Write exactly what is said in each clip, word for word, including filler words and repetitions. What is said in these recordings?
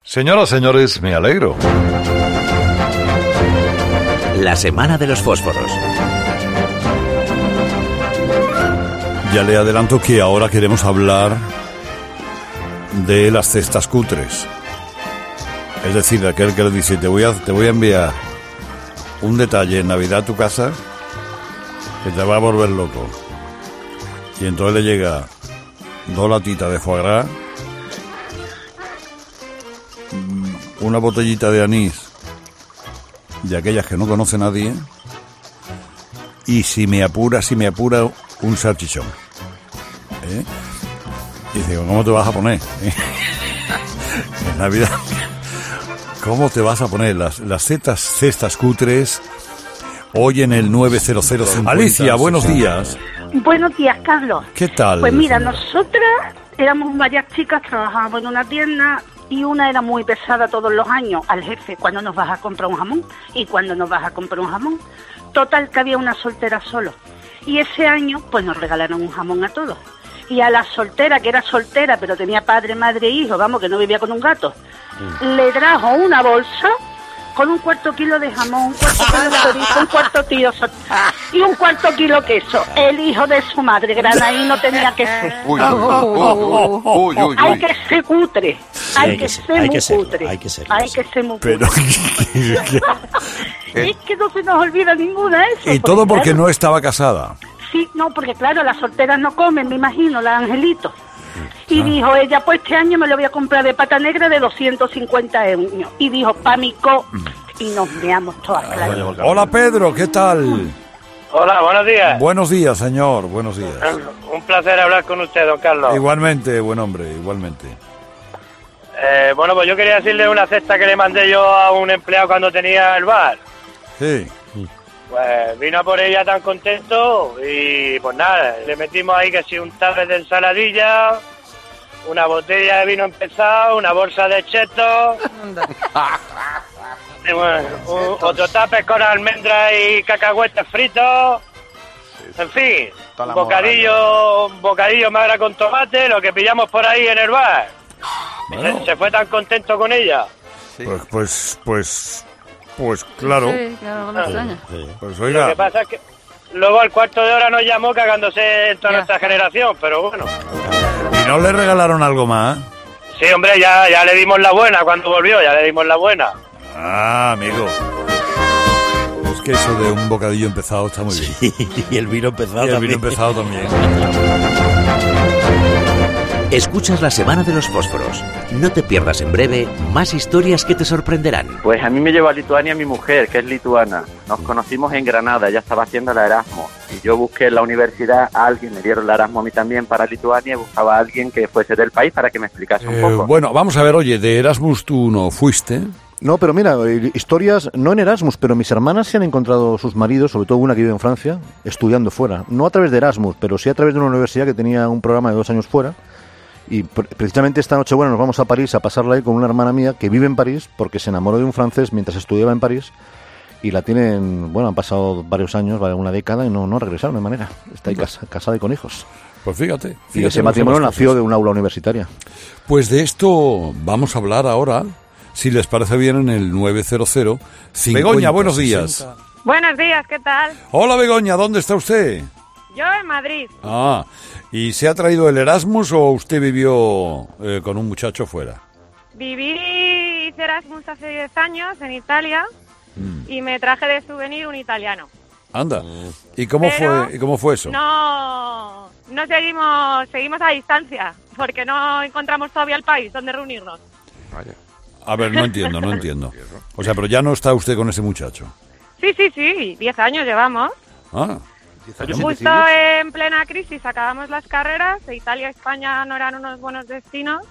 Señoras, señores, me alegro. La semana de los fósforos. Ya le adelanto que ahora queremos hablar de las cestas cutres. Es decir, aquel que le dice, te voy a, te voy a enviar un detalle en Navidad a tu casa que te va a volver loco. Y entonces le llega dos latitas de foie gras, una botellita de anís, de aquellas que no conoce nadie, y si me apura, si me apura, un salchichón. ¿Eh? Y dice, ¿cómo te vas a poner? ¿Eh? En Navidad, ¿cómo te vas a poner las, las cestas, cestas cutres hoy en el nueve cero cero cincuenta? Alicia, buenos días. Buenos días, Carlos. ¿Qué tal? Pues mira, nosotras éramos varias chicas, trabajábamos en una tienda y una era muy pesada todos los años al jefe, cuando nos vas a comprar un jamón y cuando nos vas a comprar un jamón. Total, que había una soltera solo. Y ese año, pues nos regalaron un jamón a todos. Y a la soltera, que era soltera, pero tenía padre, madre e hijo, vamos, que no vivía con un gato, mm. le trajo una bolsa con un cuarto kilo de jamón, un cuarto kilo de chorizo, un cuarto kilo y un cuarto kilo queso. El hijo de su madre, granaíno, tenía que ser. Uy, uy, uy, uy, uy, uy. Hay que ser cutre. Sí, hay, hay que que ser ser, hay muy que ser, cutre. hay que ser, Hay que ser muy cutre. Pero, es que no se nos olvida ninguna de eso. y todo porque claro, no estaba casada. Sí, no, porque claro, las solteras no comen, me imagino, las angelitos. Y dijo ella, pues este año me lo voy a comprar de pata negra de doscientos cincuenta euros. Y dijo, pa' mi co... Y nos meamos todas, claro. Hola, Pedro, ¿qué tal? Hola, buenos días. Buenos días, señor, buenos días. Un placer hablar con usted, don Carlos. Igualmente, buen hombre, igualmente. Eh, bueno, pues yo quería decirle una cesta que le mandé yo a un empleado cuando tenía el bar. Sí. Pues vino por ella tan contento y pues nada, le metimos ahí que si un tarre de ensaladilla, una botella de vino empezado, una bolsa de chetos, y bueno, un, otro tape con almendras y cacahuetes fritos, en fin, un bocadillo, un bocadillo magra con tomate, lo que pillamos por ahí en el bar. Bueno. Se, se fue tan contento con ella. Sí. Pues, pues, pues, pues claro. Sí, claro, no me extraña. Pues Lo oiga. que pasa es que luego al cuarto de hora nos llamó cagándose en toda Ya. nuestra generación, pero bueno. ¿Y no le regalaron algo más? Sí, hombre, ya, ya le dimos la buena cuando volvió, ya le dimos la buena. Ah, amigo. Es que eso de un bocadillo empezado está muy bien. Sí, y el vino empezado Y el vino también. empezado también. Escuchas la semana de los fósforos. No te pierdas en breve más historias que te sorprenderán. Pues a mí me llevó a Lituania mi mujer, que es lituana. Nos conocimos en Granada, ella estaba haciendo la Erasmus. Y yo busqué en la universidad a alguien, me dieron la Erasmus a mí también para Lituania, y buscaba a alguien que fuese del país para que me explicase un Eh, poco. bueno, vamos a ver, oye, de Erasmus tú no fuiste. No, pero mira, eh, historias, no en Erasmus, pero mis hermanas se han encontrado sus maridos, sobre todo una que vive en Francia, estudiando fuera. No a través de Erasmus, pero sí a través de una universidad que tenía un programa de dos años fuera. Y pre- precisamente esta noche, bueno, nos vamos a París a pasarla ahí con una hermana mía que vive en París porque se enamoró de un francés mientras estudiaba en París y la tienen, bueno, han pasado varios años, vale, una década y no, no regresaron de manera. Está ahí casa- casada y con hijos. Pues fíjate. Y fíjate ese lo que matrimonio son las nació cosas. de un aula universitaria. Pues de esto vamos a hablar ahora, si les parece bien, en el nueve cero cero cincuenta. Begoña, buenos días. sesenta. Buenos días, ¿qué tal? Hola, Begoña, ¿dónde está usted? Yo en Madrid. Ah, ¿y se ha traído el Erasmus o usted vivió eh, con un muchacho fuera? Viví, hice Erasmus hace diez años en Italia Mm. y me traje de souvenir un italiano. Anda. ¿Y cómo Pero fue? ¿Y cómo fue eso? No, no seguimos, seguimos a distancia porque no encontramos todavía el país donde reunirnos. A ver, no entiendo, no entiendo. O sea, pero ya no está usted con ese muchacho. Sí, sí, sí, diez años llevamos. Ah, Justo en plena crisis acabamos las carreras, de Italia a España no eran unos buenos destinos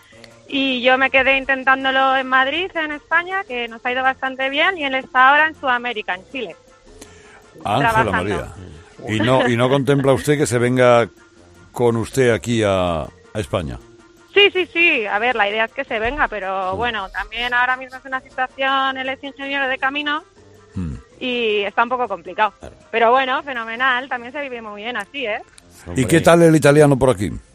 y yo me quedé intentándolo en Madrid, en España, que nos ha ido bastante bien, y él está ahora en Sudamérica, en Chile. Ángela Trabajando. María. ¿Y no, ¿Y no contempla usted que se venga con usted aquí a, a España? Sí, sí, sí, a ver, la idea es que se venga, pero bueno, también ahora mismo es una situación, él es ingeniero de caminos Hmm. y está un poco complicado. Pero bueno, fenomenal, también se vive muy bien así, ¿eh? ¿Y qué tal el italiano por aquí?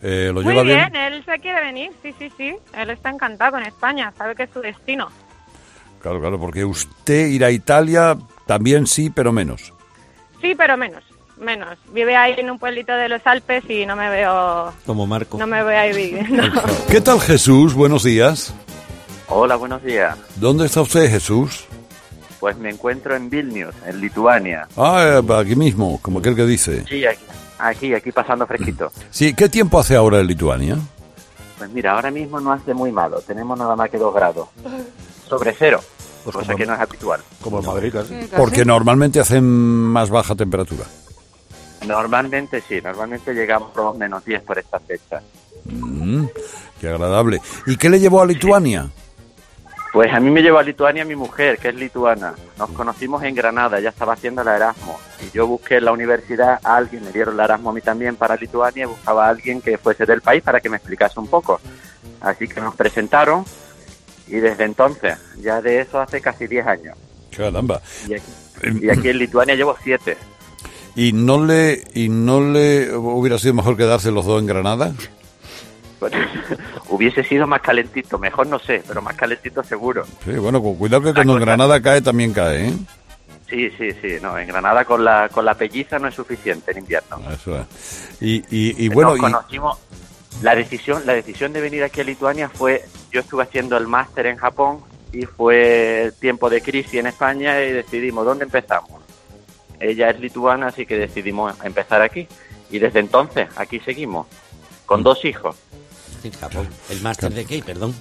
Eh, ¿Lo Muy lleva bien, bien? él se quiere venir, sí, sí, sí. Él está encantado con España, sabe que es su destino. Claro, claro, porque usted ir a Italia también sí, pero menos. Sí, pero menos, menos. Vive ahí en un pueblito de los Alpes y no me veo... Como Marco. No me veo ahí viviendo. ¿Qué tal, Jesús? Buenos días. Hola, buenos días. ¿Dónde está usted, Jesús? Pues me encuentro en Vilnius, en Lituania. Ah, eh, aquí mismo, como aquel que dice. Sí, aquí, aquí, aquí pasando fresquito. Sí, ¿qué tiempo hace ahora en Lituania? Pues mira, ahora mismo no hace muy malo, tenemos nada más que dos grados. Sobre cero, Pues cosa como- que no es habitual. Como en Madrid, casi. Porque normalmente hacen más baja temperatura. Normalmente sí, normalmente llegamos a los menos diez por esta fecha. Mm, qué agradable. ¿Y qué le llevó a Lituania? Pues a mí me llevó a Lituania mi mujer, que es lituana. Nos conocimos en Granada, ella estaba haciendo la Erasmus. Y yo busqué en la universidad a alguien, me dieron la Erasmus a mí también para Lituania, y buscaba a alguien que fuese del país para que me explicase un poco. Así que nos presentaron y desde entonces, ya de eso hace casi diez años. Caramba. Y aquí, y aquí en Lituania llevo siete. ¿Y no le y no le hubiera sido mejor quedarse los dos en Granada? Bueno, hubiese sido más calentito, mejor no sé, pero más calentito seguro. Sí, bueno, con cuidado que cuando en Granada cae también cae, ¿eh? Sí, sí, sí, no, en Granada con la con la pelliza no es suficiente en invierno. Eso es. Y, y, y bueno, Nos y, conocimos, la decisión, la decisión de venir aquí a Lituania fue, yo estuve haciendo el máster en Japón y fue tiempo de crisis en España y decidimos, ¿dónde empezamos? Ella es lituana, así que decidimos empezar aquí. Y desde entonces, aquí seguimos, con dos hijos. En Japón. ¿El máster de qué? Perdón.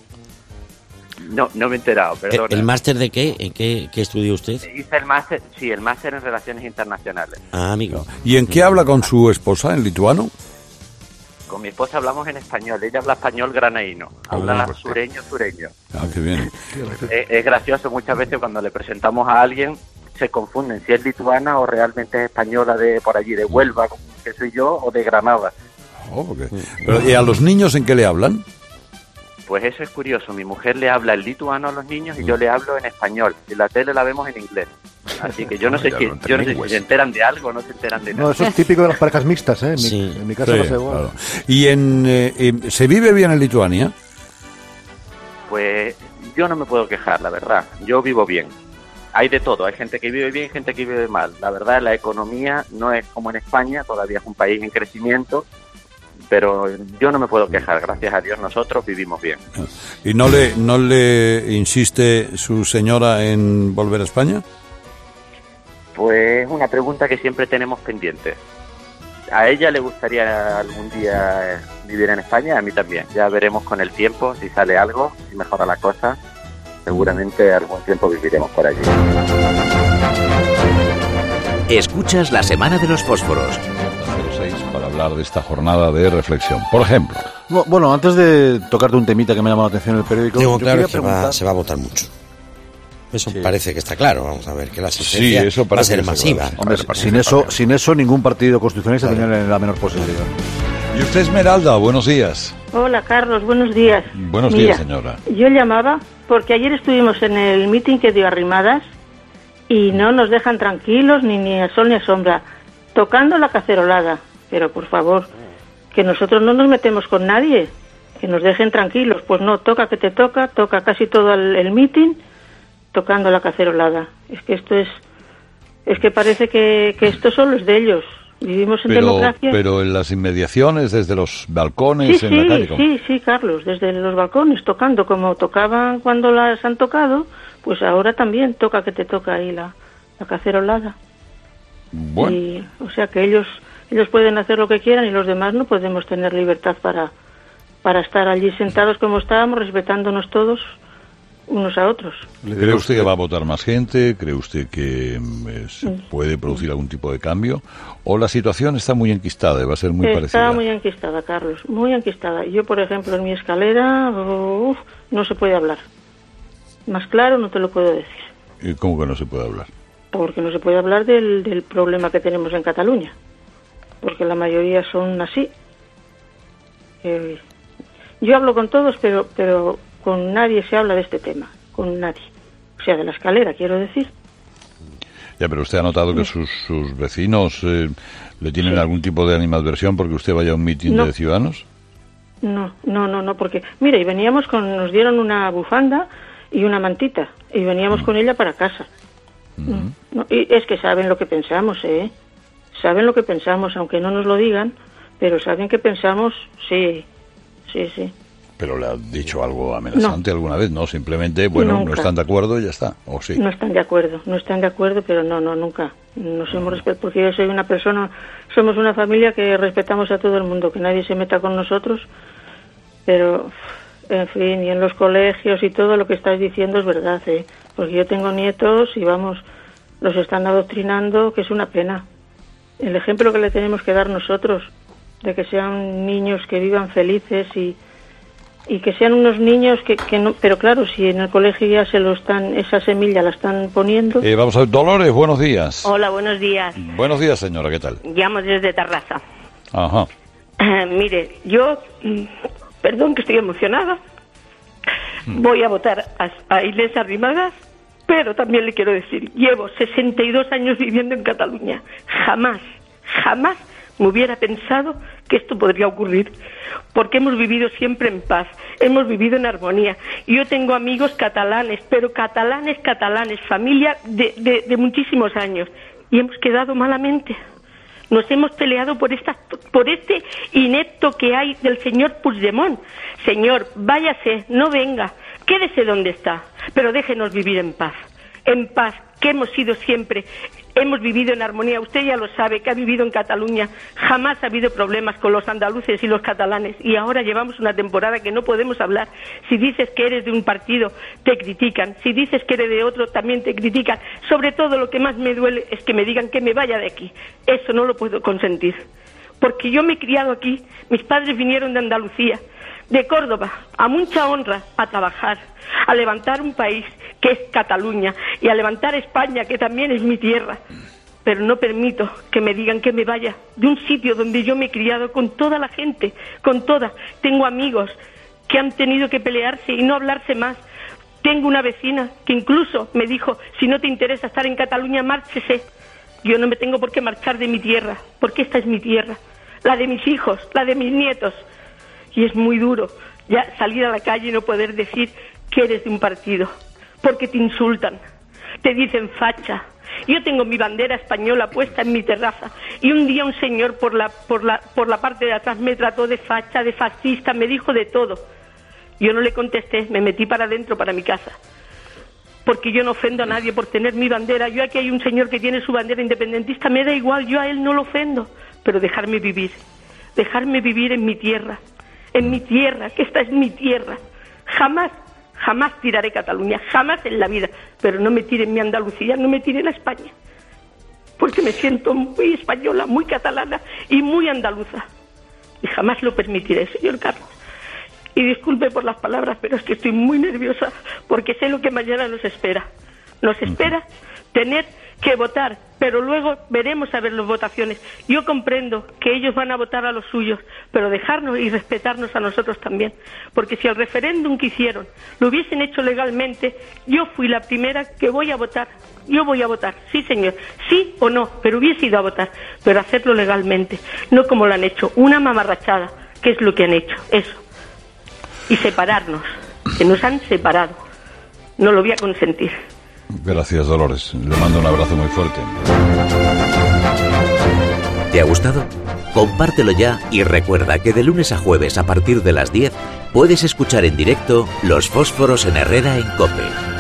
No, no me he enterado, ¿El, perdona. el máster de qué? ¿En qué, qué estudió usted? Hice el máster, sí, el máster en Relaciones Internacionales. Ah, amigo. ¿y en qué habla con su esposa, en lituano? Con mi esposa hablamos en español, ella habla español granaíno, habla Ah. sureño, sureño. Ah, qué bien. Es, es gracioso, muchas veces cuando le presentamos a alguien se confunden si es lituana o realmente es española de por allí, de Huelva, que soy yo, o de Granada. Oh, ok. Pero, ¿y a los niños en qué le hablan? Pues eso es curioso, mi mujer le habla el lituano a los niños y yo le hablo en español, y la tele la vemos en inglés. Así que yo no sé, Ya si, lo yo no sé si entendí, se enteran de algo o no se enteran de nada. No, eso es típico de las parejas mixtas, ¿eh? En mi, Sí. en mi casa Sí, pasa igual. claro. ¿Y en, eh, eh, se vive bien en Lituania? Pues yo no me puedo quejar, la verdad. Yo vivo bien. Hay de todo. Hay gente que vive bien y gente que vive mal. La verdad, la economía no es como en España. Todavía es un país en crecimiento. Pero yo no me puedo quejar. Gracias a Dios nosotros vivimos bien. ¿Y no le, no le insiste su señora en volver a España? Pues es una pregunta que siempre tenemos pendiente. A ella le gustaría algún día vivir en España, a mí también. Ya veremos con el tiempo si sale algo, si mejora la cosa. Seguramente algún tiempo viviremos por allí. Escuchas la Semana de los Fósforos. cero seis para hablar de esta jornada de reflexión. Por ejemplo, Bu- Bueno, antes de tocarte un temita que me ha llamado la atención en el periódico, Tengo yo claro quería que va- preguntar- se va a votar mucho. Eso parece que está claro. Vamos a ver que la Sí, asistencia eso va a parece ser que se masiva. va, sí. Hombre, Parece, parece, sin eso, parece. sin eso ningún partido constitucionalista tenía la menor posibilidad. y usted, Esmeralda, buenos días. Hola, Carlos, buenos días. Buenos Mira, días, señora. Yo llamaba porque ayer estuvimos en el meeting que dio Arrimadas y no nos dejan tranquilos ni, ni a sol ni a sombra, tocando la cacerolada. Pero, por favor, que nosotros no nos metemos con nadie, que nos dejen tranquilos. Pues no, toca que te toca, toca casi todo el, el meeting tocando la cacerolada. Es que esto es... Es que parece que, que esto solo es de ellos. Vivimos en Pero, democracia. pero en las inmediaciones, desde los balcones, Sí, en la calle. sí, ¿cómo? sí, sí, Carlos, desde los balcones, tocando como tocaban cuando las han tocado, pues ahora también toca que te toca ahí la, la cacerolada. Bueno, Y, o sea que ellos ellos pueden hacer lo que quieran y los demás no podemos tener libertad para, para estar allí sentados como estábamos, respetándonos todos unos a otros. ¿cree usted que va a votar más gente? ¿Cree usted que mm, eh, se puede producir algún tipo de cambio? ¿O la situación está muy enquistada y va a ser muy Está parecida? muy enquistada, Carlos, muy enquistada. Yo, por ejemplo, en mi escalera, uf, no se puede hablar. Más claro no te lo puedo decir. ¿Y cómo que no se puede hablar? Porque no se puede hablar del, del problema que tenemos en Cataluña, porque la mayoría son así. Eh, yo hablo con todos, pero pero con nadie se habla de este tema, con nadie. O sea, de la escalera, quiero decir. Ya, pero usted ha notado que sus, sus vecinos eh, le tienen Sí. algún tipo de animadversión porque usted vaya a un mitin No. de ciudadanos. No, no, no, no, porque, mira, y veníamos con, nos dieron una bufanda y una mantita, y veníamos mm. con ella para casa. Mm. No, no, y es que saben lo que pensamos, ¿eh? Saben lo que pensamos, aunque no nos lo digan, pero saben que pensamos, sí, sí, sí. ¿Pero le has dicho algo amenazante no. alguna vez? No, simplemente, bueno, nunca. No están de acuerdo y ya está, ¿o sí? No están de acuerdo, no están de acuerdo, pero no, no, nunca. Nos hemos respetado, porque yo soy una persona, somos una familia que respetamos a todo el mundo, que nadie se meta con nosotros, pero, en fin, y en los colegios y todo lo que estás diciendo es verdad, ¿eh? Porque yo tengo nietos y, vamos, los están adoctrinando, que es una pena. El ejemplo que le tenemos que dar nosotros, de que sean niños que vivan felices y y que sean unos niños que, que no, pero claro, si en el colegio ya se lo están, esa semilla la están poniendo. Eh, vamos a ver, Dolores, buenos días. Hola, buenos días. Buenos días, señora, ¿qué tal? Llamo desde Tarrasa. Ajá. Uh, mire, yo, perdón que estoy emocionada, hmm. voy a votar a, a Inés Arrimadas, pero también le quiero decir, llevo sesenta y dos años viviendo en Cataluña. Jamás, jamás me hubiera pensado que esto podría ocurrir, porque hemos vivido siempre en paz, hemos vivido en armonía. Yo tengo amigos catalanes, pero catalanes, catalanes, familia de, de, de muchísimos años, y hemos quedado malamente. Nos hemos peleado por esta, por este inepto que hay del señor Puigdemont. Señor, váyase, no venga, quédese donde está, pero déjenos vivir en paz. En paz, que hemos sido siempre, hemos vivido en armonía. Usted ya lo sabe, que ha vivido en Cataluña, jamás ha habido problemas con los andaluces y los catalanes, y ahora llevamos una temporada que no podemos hablar. Si dices que eres de un partido, te critican, si dices que eres de otro, también te critican. Sobre todo, lo que más me duele es que me digan que me vaya de aquí. Eso no lo puedo consentir, porque yo me he criado aquí, mis padres vinieron de Andalucía, de Córdoba, a mucha honra, a trabajar, a levantar un país que es Cataluña, y a levantar España, que también es mi tierra. Pero no permito que me digan que me vaya de un sitio donde yo me he criado con toda la gente, con toda. Tengo amigos que han tenido que pelearse y no hablarse más. Tengo una vecina que incluso me dijo, si no te interesa estar en Cataluña, márchese. Yo no me tengo por qué marchar de mi tierra, porque esta es mi tierra, la de mis hijos, la de mis nietos. Y es muy duro ya salir a la calle y no poder decir que eres de un partido, porque te insultan, te dicen facha. Yo tengo mi bandera española puesta en mi terraza, y un día un señor por la, por la, por la parte de atrás me trató de facha, de fascista, me dijo de todo. Yo no le contesté, me metí para adentro, para mi casa, porque yo no ofendo a nadie por tener mi bandera. Yo aquí hay un señor que tiene su bandera independentista, me da igual, yo a él no lo ofendo, pero dejarme vivir, dejarme vivir en mi tierra, en mi tierra, que esta es mi tierra. Jamás, jamás tiraré Cataluña, jamás en la vida, pero no me tiren mi Andalucía, no me tiren a España, porque me siento muy española, muy catalana y muy andaluza, y jamás lo permitiré, señor Carlos. Y disculpe por las palabras, pero es que estoy muy nerviosa, porque sé lo que mañana nos espera. Nos espera tener que votar, pero luego veremos a ver las votaciones. Yo comprendo que ellos van a votar a los suyos, pero dejarnos y respetarnos a nosotros también, porque si el referéndum que hicieron lo hubiesen hecho legalmente, yo fui la primera que voy a votar. Yo voy a votar, sí señor, sí o no, pero hubiese ido a votar, pero hacerlo legalmente, no como lo han hecho, una mamarrachada, que es lo que han hecho, eso. Y separarnos, que nos han separado, no lo voy a consentir. Gracias, Dolores. Le mando un abrazo muy fuerte. ¿Te ha gustado? Compártelo ya y recuerda que de lunes a jueves a partir de las diez puedes escuchar en directo Los Fósforos en Herrera en COPE.